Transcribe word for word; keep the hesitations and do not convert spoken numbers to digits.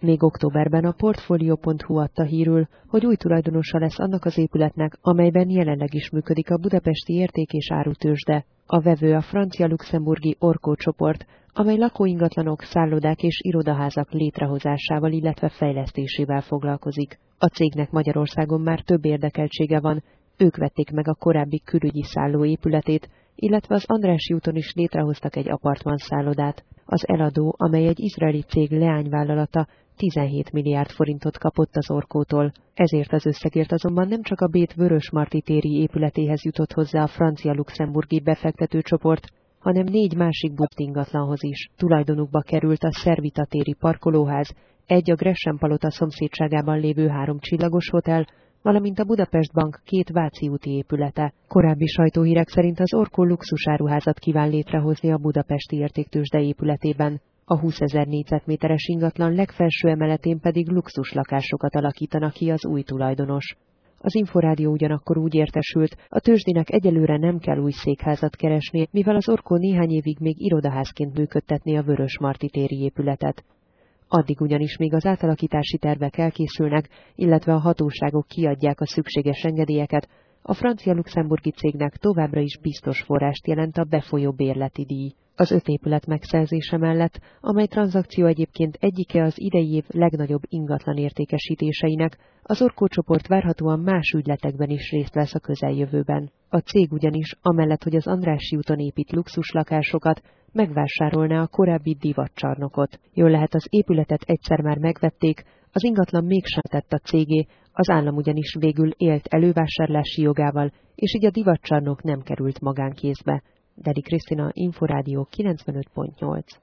Még októberben a Portfolio pont hu adta hírül, hogy új tulajdonosa lesz annak az épületnek, amelyben jelenleg is működik a budapesti érték- és árutőzsde. A vevő a francia-luxemburgi Orko csoport, amely lakóingatlanok, szállodák és irodaházak létrehozásával, illetve fejlesztésével foglalkozik. A cégnek Magyarországon már több érdekeltsége van, ők vették meg a korábbi külügyi szálló épületét, illetve az Andrássy úton is létrehoztak egy apartmanszállodát. Az eladó, amely egy izraeli cég leányvállalata, tizenhét milliárd forintot kapott az Orkótól. Ezért az összegért azonban nem csak a Bét Vörösmarty téri épületéhez jutott hozzá a francia-luxemburgi befektetőcsoport, hanem négy másik budt ingatlanhoz is. Tulajdonukba került a Szervita téri parkolóház, egy a Gresham palota szomszédságában lévő három csillagos hotel, valamint a Budapest Bank két Váci úti épülete. Korábbi sajtóhírek szerint az Orko luxusáruházat kíván létrehozni a budapesti értéktőzsde épületében. A húszezer négyzetméteres ingatlan legfelső emeletén pedig luxuslakásokat alakítanak ki az új tulajdonos. Az Inforádió ugyanakkor úgy értesült, a tőzsdének egyelőre nem kell új székházat keresni, mivel az Orko néhány évig még irodaházként működtetné a Vörösmarty téri épületet. Addig ugyanis még az átalakítási tervek elkészülnek, illetve a hatóságok kiadják a szükséges engedélyeket, a francia-luxemburgi cégnek továbbra is biztos forrást jelent a befolyó bérleti díj. Az öt épület megszerzése mellett, amely tranzakció egyébként egyike az idei év legnagyobb ingatlan értékesítéseinek, az Orko csoport várhatóan más ügyletekben is részt vesz a közeljövőben. A cég ugyanis, amellett, hogy az Andrássy úton épít luxuslakásokat, megvásárolná a korábbi divatcsarnokot. Jól lehet, az épületet egyszer már megvették, az ingatlan mégsem tett a cégé, az állam ugyanis végül élt elővásárlási jogával, és így a divatcsarnok nem került magánkézbe. Dedi Krisztina, Inforádió kilencvenöt pont nyolc.